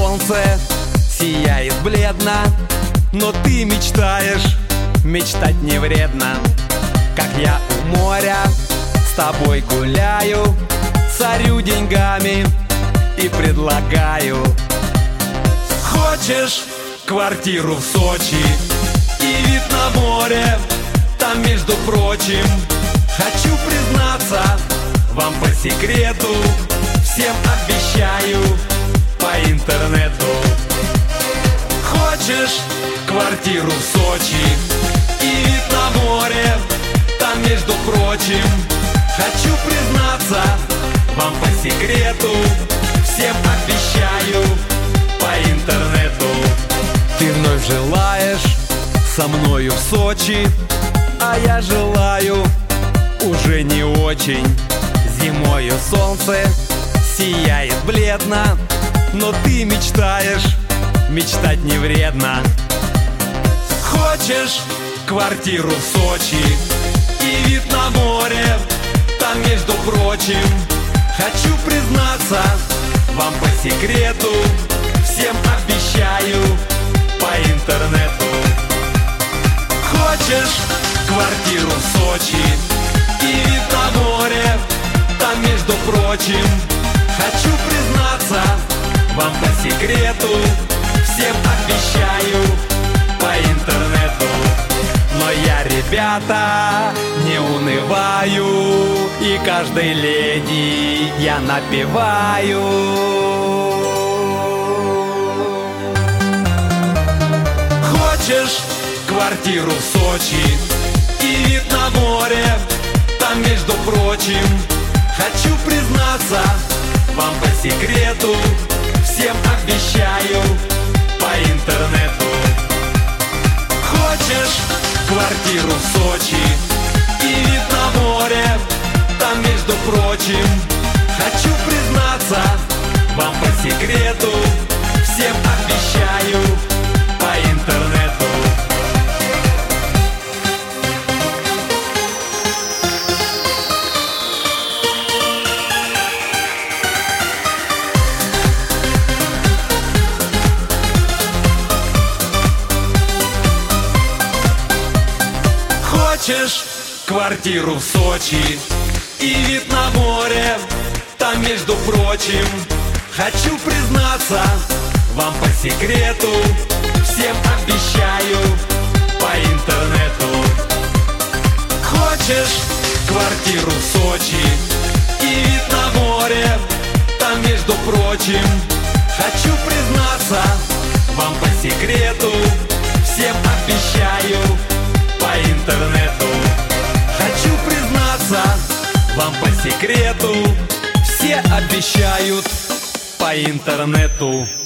солнце сияет бледно, но ты мечтаешь, мечтать не вредно. Как я у моря с тобой гуляю, царю деньгами и предлагаю. Хочешь квартиру в Сочи и вид на море там, между прочим? Хочу признаться вам по секрету, всем обещаю по интернету. Хочешь квартиру в Сочи и вид на море там, между прочим? Хочу признаться вам по секрету, всем обещаю по интернету. Ты вновь желаешь со мною в Сочи, а я желаю уже не очень. Зимою солнце сияет бледно, но ты мечтаешь, мечтать не вредно. Хочешь квартиру в Сочи и вид на море там, между прочим? Хочу признаться вам по секрету, всем обещаю по интернету. Хочешь квартиру в Сочи и вид на море там, между прочим? Хочу признаться вам по секрету, всем обещаю по интернету. Но я, ребята, не унываю, и каждой леди я напеваю. Хочешь квартиру в Сочи и вид на море там, между прочим? Хочу признаться вам по секрету, всем обещаю по интернету. Хочешь квартиру в Сочи и вид на море там, между прочим? Хочу признаться вам по секрету, всем обещаю по интернету. Хочешь квартиру в Сочи и вид на море там, между прочим? Хочу признаться вам по секрету, всем обещаю по интернету. Хочешь квартиру в Сочи и вид на море там, между прочим? Хочу признаться вам по секрету, всем обещаю по интернету. Хочу признаться вам по секрету, все обещают по интернету.